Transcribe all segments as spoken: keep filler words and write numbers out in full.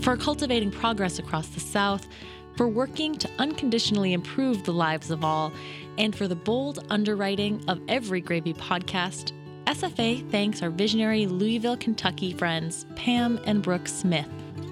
for cultivating progress across the South, for working to unconditionally improve the lives of all, and for the bold underwriting of every Gravy podcast, S F A thanks our visionary Louisville, Kentucky friends, Pam and Brooke Smith.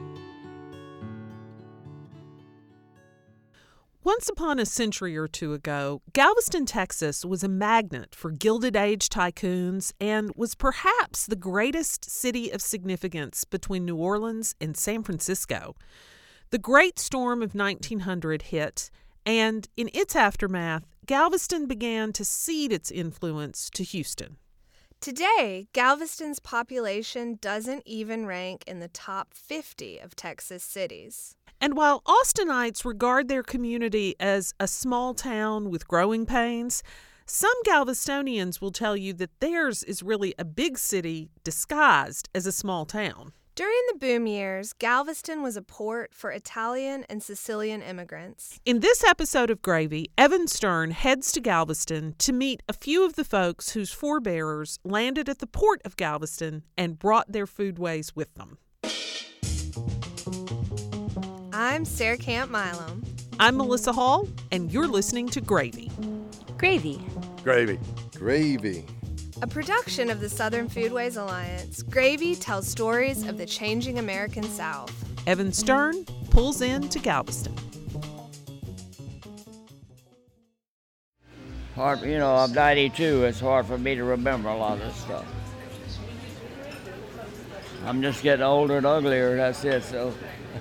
Once upon a century or two ago, Galveston, Texas was a magnet for Gilded Age tycoons and was perhaps the greatest city of significance between New Orleans and San Francisco. The Great Storm of nineteen hundred hit, and in its aftermath, Galveston began to cede its influence to Houston. Today, Galveston's population doesn't even rank in the top fifty of Texas cities. And while Austinites regard their community as a small town with growing pains, some Galvestonians will tell you that theirs is really a big city disguised as a small town. During the boom years, Galveston was a port for Italian and Sicilian immigrants. In this episode of Gravy, Evan Stern heads to Galveston to meet a few of the folks whose forebearers landed at the port of Galveston and brought their foodways with them. I'm Sarah Camp Milam. I'm Melissa Hall, and you're listening to Gravy. Gravy. Gravy. Gravy. A production of the Southern Foodways Alliance, Gravy tells stories of the changing American South. Evan Stern pulls in to Galveston. Hard, you know, I'm ninety-two. It's hard for me to remember a lot of this stuff. I'm just getting older and uglier, that's it, so.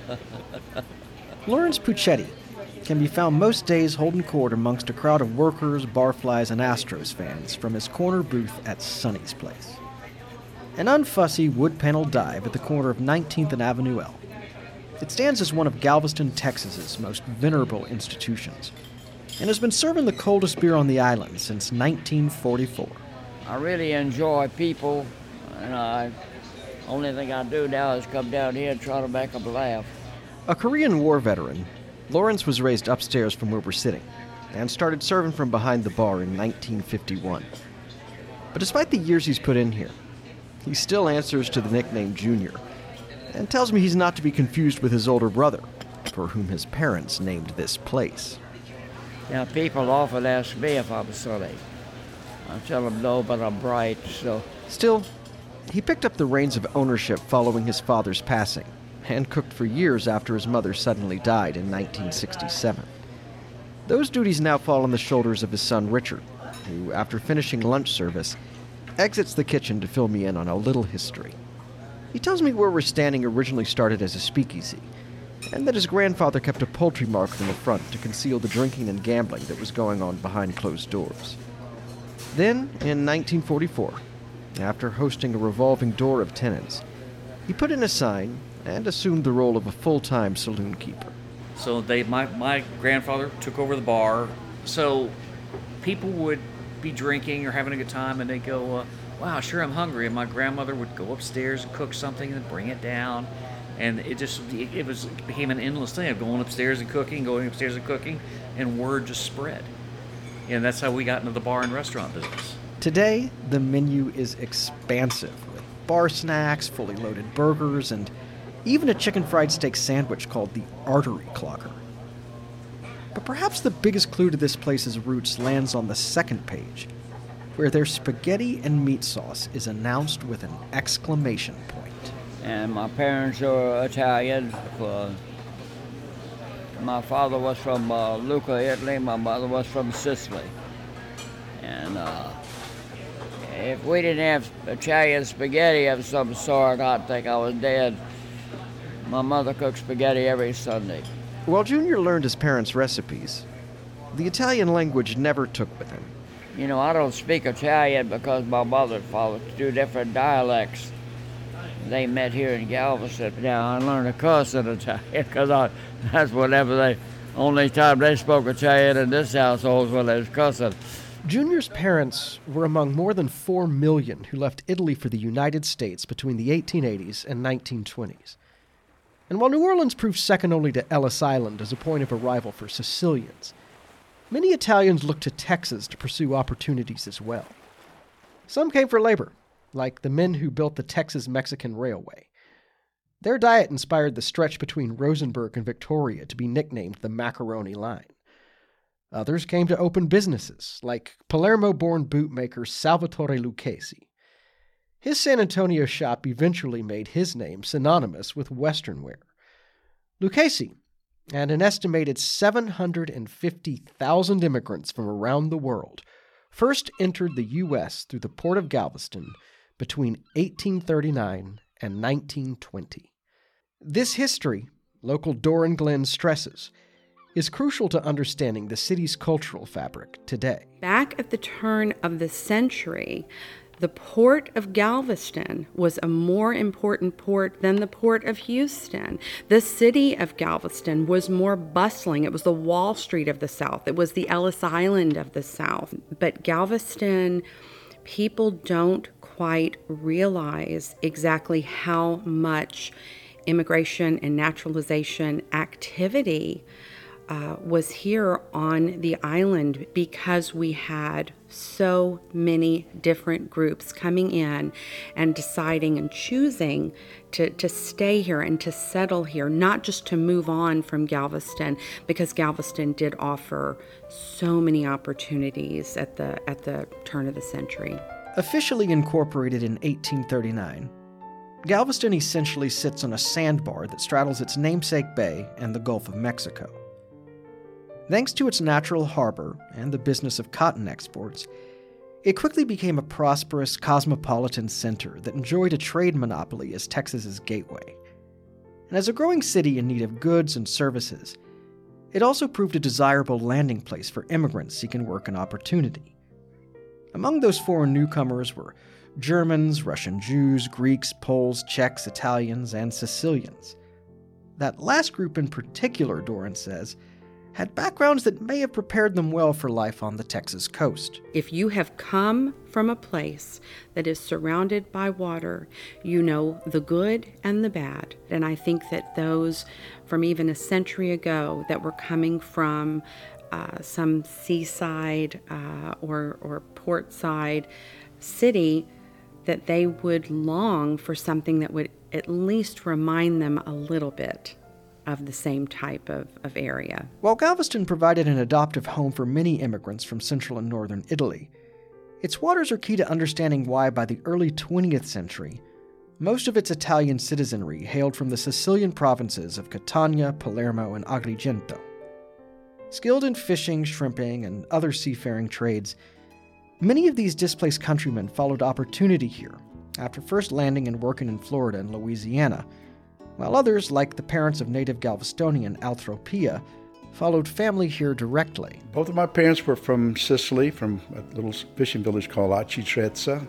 Lawrence Puccetti can be found most days holding court amongst a crowd of workers, barflies, and Astros fans from his corner booth at Sonny's Place. An unfussy wood-paneled dive at the corner of nineteenth and Avenue L. It stands as one of Galveston, Texas's most venerable institutions, and has been serving the coldest beer on the island since nineteen forty-four. I really enjoy people, and I only thing I do now is come down here and try to make them laugh. A Korean War veteran, Lawrence was raised upstairs from where we're sitting and started serving from behind the bar in nineteen fifty-one. But despite the years he's put in here, he still answers to the nickname Junior and tells me he's not to be confused with his older brother, for whom his parents named this place. Now, people often ask me if I'm Sonny. I tell them no, but I'm bright, so. Still, he picked up the reins of ownership following his father's passing and cooked for years after his mother suddenly died in nineteen sixty-seven. Those duties now fall on the shoulders of his son Richard, who, after finishing lunch service, exits the kitchen to fill me in on a little history. He tells me where we're standing originally started as a speakeasy, and that his grandfather kept a poultry market in the front to conceal the drinking and gambling that was going on behind closed doors. Then, in nineteen forty-four, after hosting a revolving door of tenants, he put in a sign and assumed the role of a full-time saloon keeper. So they, my, my grandfather took over the bar. So people would be drinking or having a good time, and they'd go, uh, wow, sure, I'm hungry. And my grandmother would go upstairs and cook something and bring it down. And it just, it, it was it became an endless thing of going upstairs and cooking, going upstairs and cooking, and word just spread. And that's how we got into the bar and restaurant business. Today, the menu is expansive, with bar snacks, fully loaded burgers, and even a chicken fried steak sandwich called the Artery Clocker. But perhaps the biggest clue to this place's roots lands on the second page, where their spaghetti and meat sauce is announced with an exclamation point. And my parents are Italian. Uh, my father was from uh, Lucca, Italy. My mother was from Sicily. And uh, if we didn't have Italian spaghetti of some sort, I'd think I was dead. My mother cooked spaghetti every Sunday. While Junior learned his parents' recipes, the Italian language never took with him. You know, I don't speak Italian because my mother followed two different dialects. They met here in Galveston. Now, I learned to cuss in Italian because that's whenever they, only time they spoke Italian in this household was when they was cussing. Junior's parents were among more than four million who left Italy for the United States between the eighteen eighties and nineteen twenties. And while New Orleans proved second only to Ellis Island as a point of arrival for Sicilians, many Italians looked to Texas to pursue opportunities as well. Some came for labor, like the men who built the Texas-Mexican Railway. Their diet inspired the stretch between Rosenberg and Victoria to be nicknamed the Macaroni Line. Others came to open businesses, like Palermo-born bootmaker Salvatore Lucchesi. His San Antonio shop eventually made his name synonymous with Western wear. Lucchesi and an estimated seven hundred fifty thousand immigrants from around the world first entered the U S through the port of Galveston between eighteen thirty-nine and nineteen twenty. This history, local Doran Glenn stresses, is crucial to understanding the city's cultural fabric today. Back at the turn of the century, the port of Galveston was a more important port than the port of Houston. The city of Galveston was more bustling. It was the Wall Street of the South. It was the Ellis Island of the South. But Galveston, people don't quite realize exactly how much immigration and naturalization activity uh, was here on the island, because we had so many different groups coming in and deciding and choosing to, to stay here and to settle here, not just to move on from Galveston, because Galveston did offer so many opportunities at the at the turn of the century. Officially incorporated in eighteen thirty-nine, Galveston essentially sits on a sandbar that straddles its namesake bay and the Gulf of Mexico. Thanks to its natural harbor and the business of cotton exports, it quickly became a prosperous cosmopolitan center that enjoyed a trade monopoly as Texas's gateway. And as a growing city in need of goods and services, it also proved a desirable landing place for immigrants seeking work and opportunity. Among those foreign newcomers were Germans, Russian Jews, Greeks, Poles, Czechs, Italians, and Sicilians. That last group in particular, Doran says, had backgrounds that may have prepared them well for life on the Texas coast. If you have come from a place that is surrounded by water, you know the good and the bad. And I think that those from even a century ago that were coming from uh, some seaside uh, or, or portside city, that they would long for something that would at least remind them a little bit of the same type of, of area. While Galveston provided an adoptive home for many immigrants from central and northern Italy, its waters are key to understanding why by the early twentieth century, most of its Italian citizenry hailed from the Sicilian provinces of Catania, Palermo, and Agrigento. Skilled in fishing, shrimping, and other seafaring trades, many of these displaced countrymen followed opportunity here after first landing and working in Florida and Louisiana, while others, like the parents of native Galvestonian Altropia, followed family here directly. Both of my parents were from Sicily, from a little fishing village called Acitrezza.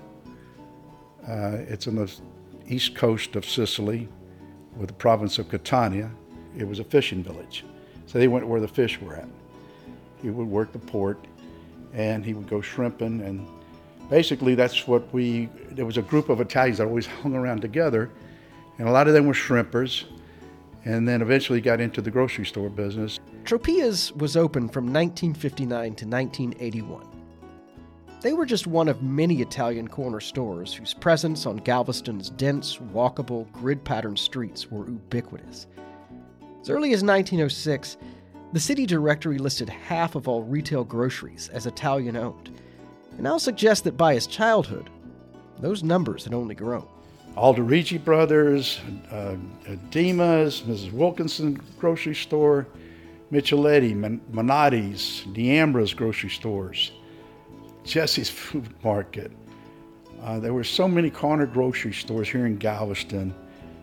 Uh, it's on the east coast of Sicily with the province of Catania. It was a fishing village. So they went where the fish were at. He would work the port and he would go shrimping, and basically that's what we, there was a group of Italians that always hung around together, and a lot of them were shrimpers, and then eventually got into the grocery store business. Tropia's was open from nineteen fifty-nine to nineteen eighty-one. They were just one of many Italian corner stores whose presence on Galveston's dense, walkable, grid-patterned streets were ubiquitous. As early as nineteen oh six, the city directory listed half of all retail groceries as Italian-owned, and I'll suggest that by his childhood, those numbers had only grown. Alderici Brothers, uh, Dima's, Missus Wilkinson grocery store, Micheletti, Man- Manotti's, Niambra's grocery stores, Jesse's Food Market. Uh, there were so many corner grocery stores here in Galveston,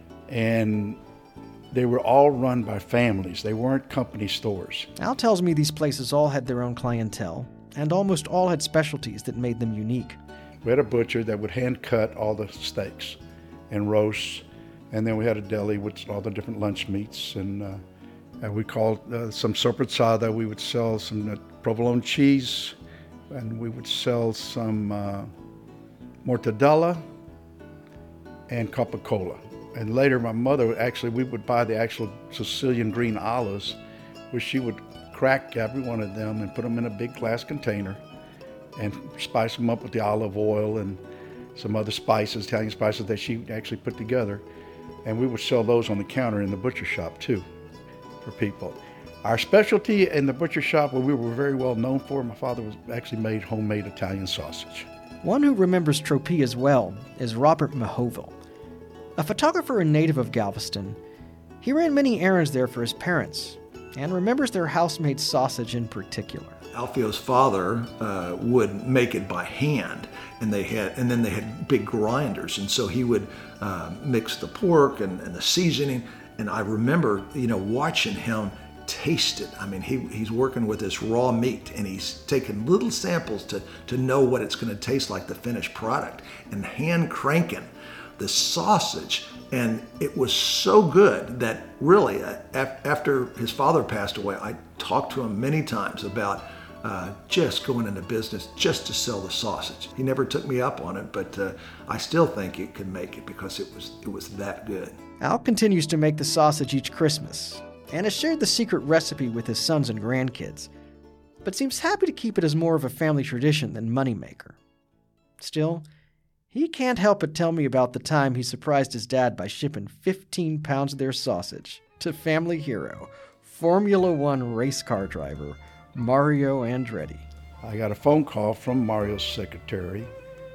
and they were all run by families. They weren't company stores. Al tells me these places all had their own clientele, and almost all had specialties that made them unique. We had a butcher that would hand cut all the steaks and roasts, and then we had a deli with all the different lunch meats, and, uh, and we called uh, some sorpressata. We would sell some uh, provolone cheese, and we would sell some uh, mortadella and Coca-Cola. And later my mother, actually, we would buy the actual Sicilian green olives, which she would crack every one of them and put them in a big glass container and spice them up with the olive oil and some other spices, Italian spices that she actually put together. and we would sell those on the counter in the butcher shop too for people. Our specialty in the butcher shop, what we were very well known for, my father was actually made homemade Italian sausage. One who remembers Tropea well is Robert Mahoville. A photographer and native of Galveston, he ran many errands there for his parents and remembers their house-made sausage in particular. Alfio's father uh, would make it by hand, and they had, and then they had big grinders, and so he would uh, mix the pork and, and the seasoning. And I remember, you know, watching him taste it. I mean, he he's working with this raw meat, and he's taking little samples to to know what it's going to taste like, the finished product, and hand cranking the sausage. And it was so good that really, uh, af- after his father passed away, I talked to him many times about uh, just going into business just to sell the sausage. He never took me up on it, but uh, I still think it could make it because it was it was that good. Al continues to make the sausage each Christmas and has shared the secret recipe with his sons and grandkids, but seems happy to keep it as more of a family tradition than moneymaker. Still, he can't help but tell me about the time he surprised his dad by shipping fifteen pounds of their sausage to family hero, Formula One race car driver, Mario Andretti. I got a phone call from Mario's secretary.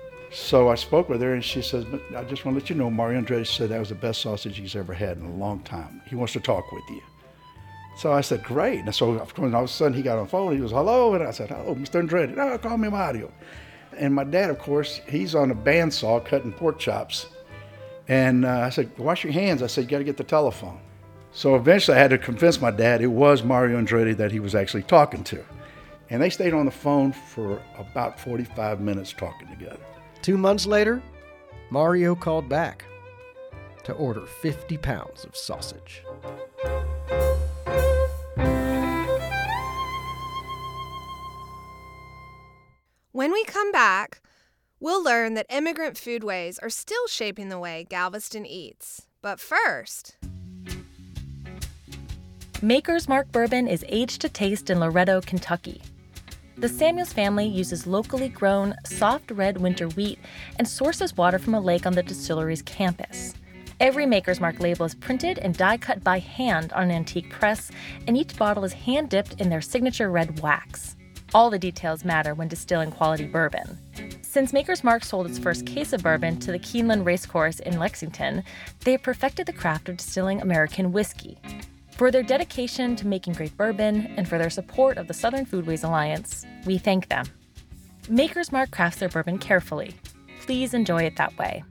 So I spoke with her, and she says, "But I just want to let you know, Mario Andretti said that was the best sausage he's ever had in a long time. He wants to talk with you." So I said, "Great." And so of course, all of a sudden, he got on the phone. He was, "Hello," and I said, "Hello, Mister Andretti." "No, call me Mario." And my dad, of course, he's on a bandsaw cutting pork chops. And uh, I said, "Wash your hands." I said, "You got to get the telephone." So eventually, I had to convince my dad it was Mario Andretti that he was actually talking to. And they stayed on the phone for about forty-five minutes talking together. Two months later, Mario called back to order fifty pounds of sausage. When we come back, we'll learn that immigrant foodways are still shaping the way Galveston eats. But first... Maker's Mark Bourbon is aged to taste in Loretto, Kentucky. The Samuels family uses locally grown, soft red winter wheat and sources water from a lake on the distillery's campus. Every Maker's Mark label is printed and die-cut by hand on an antique press, and each bottle is hand-dipped in their signature red wax. All the details matter when distilling quality bourbon. Since Maker's Mark sold its first case of bourbon to the Keeneland Racecourse in Lexington, they have perfected the craft of distilling American whiskey. For their dedication to making great bourbon and for their support of the Southern Foodways Alliance, we thank them. Maker's Mark crafts their bourbon carefully. Please enjoy it that way.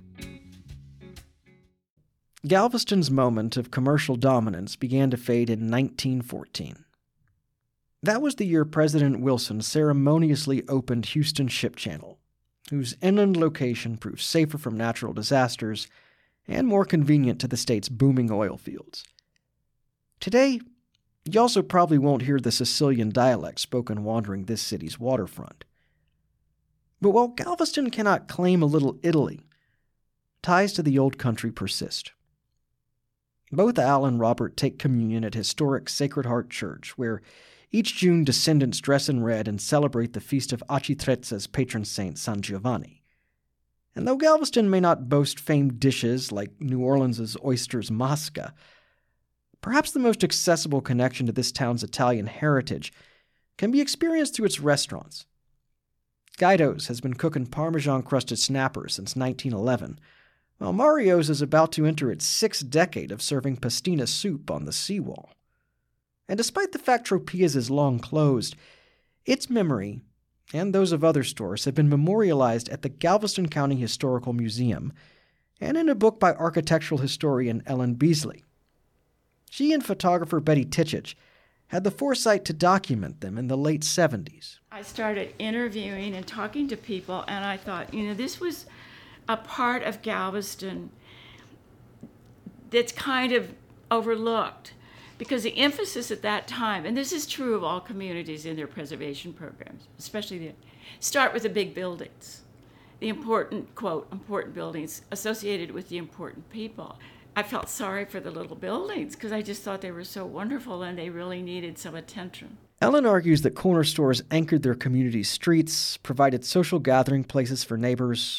Galveston's moment of commercial dominance began to fade in nineteen fourteen. That was the year President Wilson ceremoniously opened Houston Ship Channel, whose inland location proved safer from natural disasters and more convenient to the state's booming oil fields. Today, you also probably won't hear the Sicilian dialect spoken wandering this city's waterfront. But while Galveston cannot claim a little Italy, ties to the old country persist. Both Al and Robert take communion at historic Sacred Heart Church, where each June descendants dress in red and celebrate the feast of Architrezza's patron saint, San Giovanni. And though Galveston may not boast famed dishes like New Orleans' oysters masca, perhaps the most accessible connection to this town's Italian heritage can be experienced through its restaurants. Guido's has been cooking Parmesan-crusted snappers since nineteen eleven, while Mario's is about to enter its sixth decade of serving pastina soup on the seawall. And despite the fact Tropea's is long closed, its memory, and those of other stores, have been memorialized at the Galveston County Historical Museum and in a book by architectural historian Ellen Beasley. She and photographer Betty Titchett had the foresight to document them in the late seventies. I started interviewing and talking to people, and I thought, you know, this was a part of Galveston that's kind of overlooked, because the emphasis at that time, and this is true of all communities in their preservation programs, especially the, start with the big buildings, the important, quote, important buildings associated with the important people. I felt sorry for the little buildings because I just thought they were so wonderful and they really needed some attention. Ellen argues that corner stores anchored their community's streets, provided social gathering places for neighbors,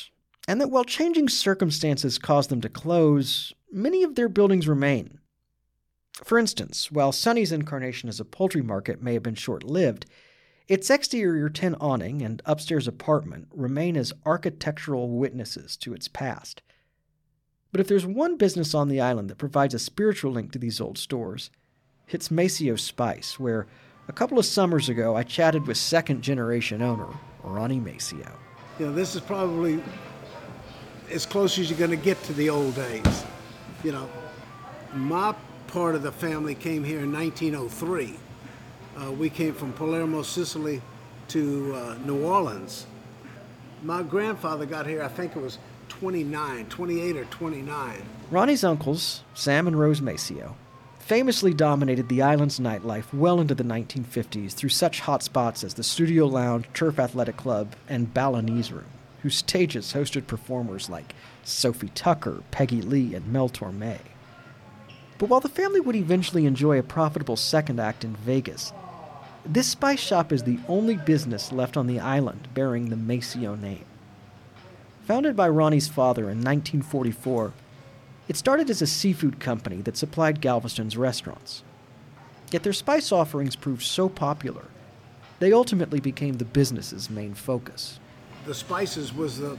and that while changing circumstances caused them to close, many of their buildings remain. For instance, while Sonny's incarnation as a poultry market may have been short-lived, its exterior tin awning and upstairs apartment remain as architectural witnesses to its past. But if there's one business on the island that provides a spiritual link to these old stores, it's Maceo Spice, where a couple of summers ago I chatted with second-generation owner Ronnie Maceo. You know, this is probably as close as you're going to get to the old days. You know, my part of the family came here in nineteen oh three. Uh, we came from Palermo, Sicily to uh, New Orleans. My grandfather got here, I think it was twenty-nine, twenty-eight or twenty-nine. Ronnie's uncles, Sam and Rose Maceo, famously dominated the island's nightlife well into the nineteen fifties through such hotspots as the Studio Lounge, Turf Athletic Club, and Balinese Room, whose stages hosted performers like Sophie Tucker, Peggy Lee, and Mel Torme. But while the family would eventually enjoy a profitable second act in Vegas, this spice shop is the only business left on the island bearing the Maceo name. Founded by Ronnie's father in nineteen forty-four, it started as a seafood company that supplied Galveston's restaurants. Yet their spice offerings proved so popular, they ultimately became the business's main focus. The spices was the,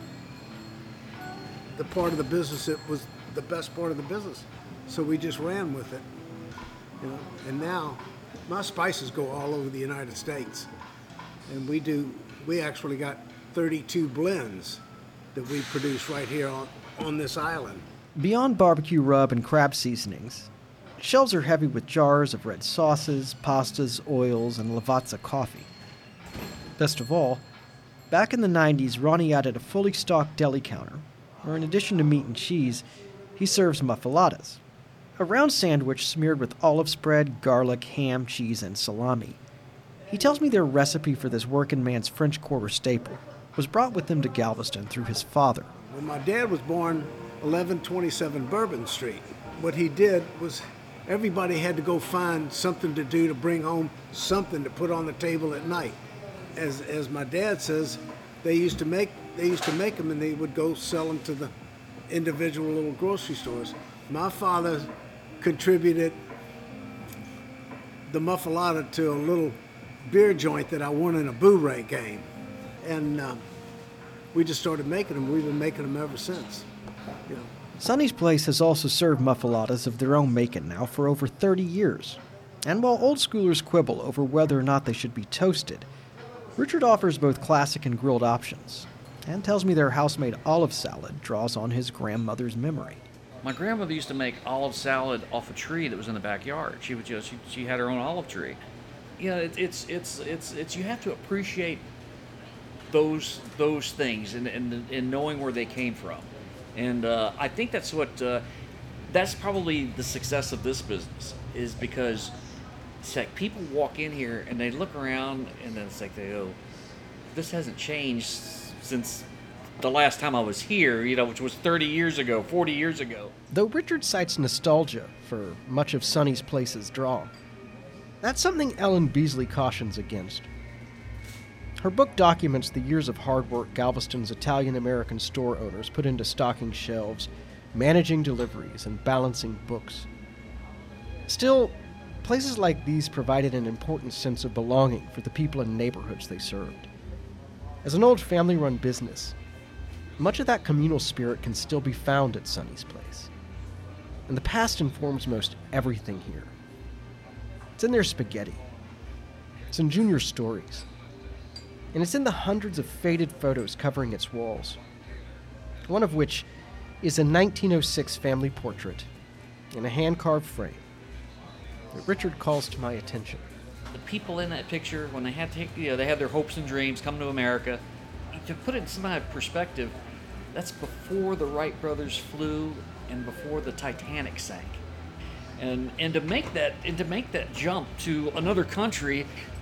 the part of the business that was the best part of the business. So we just ran with it, you know. And now, my spices go all over the United States, and we do. We actually got thirty-two blends that we produce right here on, on this island. Beyond barbecue rub and crab seasonings, shelves are heavy with jars of red sauces, pastas, oils, and Lavazza coffee. Best of all, back in the nineties, Ronnie added a fully stocked deli counter, where in addition to meat and cheese, he serves muffaladas, a round sandwich smeared with olive spread, garlic, ham, cheese, and salami. He tells me their recipe for this working man's French Quarter staple was brought with him to Galveston through his father. When my dad was born, eleven twenty-seven Bourbon Street, what he did was everybody had to go find something to do to bring home something to put on the table at night. As as my dad says, they used to make they used to make them and they would go sell them to the individual little grocery stores. My father contributed the muffalata to a little beer joint that I won in a Boo-Ray game. And um, we just started making them. We've been making them ever since. You know. Sonny's Place has also served muffaladas of their own making now for over thirty years. And while old schoolers quibble over whether or not they should be toasted, Richard offers both classic and grilled options, and tells me their house-made olive salad draws on his grandmother's memory. My grandmother used to make olive salad off a tree that was in the backyard. She would just she, she had her own olive tree. You know, it, it's it's it's it's you have to appreciate those those things and and, and knowing where they came from, and uh, I think that's what uh, that's probably the success of this business is because it's like people walk in here and they look around and then it's like they go, this hasn't changed since the last time I was here, you know, which was thirty years ago, forty years ago. Though Richard cites nostalgia for much of Sonny's Place's draw, that's something Ellen Beasley cautions against. Her book documents the years of hard work Galveston's Italian-American store owners put into stocking shelves, managing deliveries, and balancing books. Still, places like these provided an important sense of belonging for the people and neighborhoods they served. As an old family-run business, much of that communal spirit can still be found at Sonny's Place. And the past informs most everything here. It's in their spaghetti. It's in Junior's stories. And it's in the hundreds of faded photos covering its walls. One of which is a nineteen oh six family portrait in a hand-carved frame that Richard calls to my attention. The people in that picture, when they had to, you know, they had their hopes and dreams, come to America. To put it in some kind of perspective, that's before the Wright brothers flew and before the Titanic sank. And and to make that and to make that jump to another country,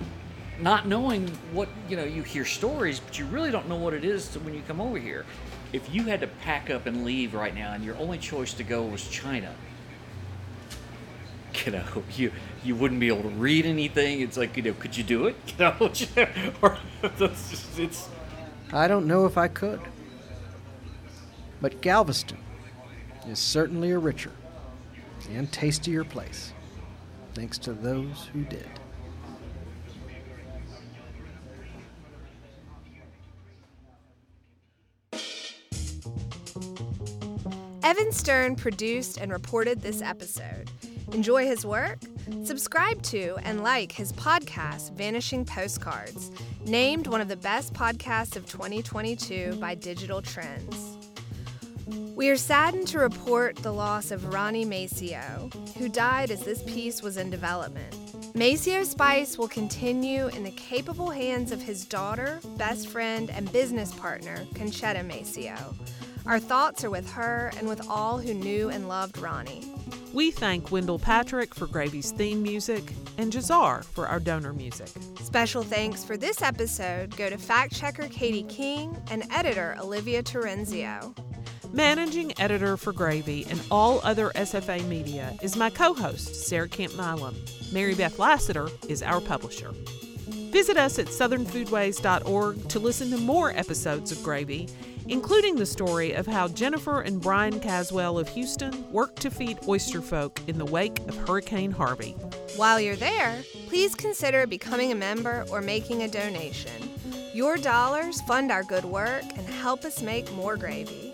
not knowing what, you know, you hear stories, but you really don't know what it is when you come over here. If you had to pack up and leave right now and your only choice to go was China, you know, you you wouldn't be able to read anything. It's like, you know, could you do it? You know, or it's just, it's. I don't know if I could. But Galveston is certainly a richer and tastier place, thanks to those who did. Evan Stern produced and reported this episode. Enjoy his work? Subscribe to and like his podcast, Vanishing Postcards, named one of the best podcasts of twenty twenty-two by Digital Trends. We are saddened to report the loss of Ronnie Maceo, who died as this piece was in development. Maceo Spice will continue in the capable hands of his daughter, best friend, and business partner, Conchetta Maceo. Our thoughts are with her and with all who knew and loved Ronnie. We thank Wendell Patrick for Gravy's theme music and Jazar for our donor music. Special thanks for this episode go to fact-checker Katie King and editor Olivia Terenzio. Managing editor for Gravy and all other S F A media is my co-host, Sarah Camp Milam. Mary Beth Lassiter is our publisher. Visit us at southern foodways dot org to listen to more episodes of Gravy, including the story of how Jennifer and Brian Caswell of Houston worked to feed oyster folk in the wake of Hurricane Harvey. While you're there, please consider becoming a member or making a donation. Your dollars fund our good work and help us make more gravy.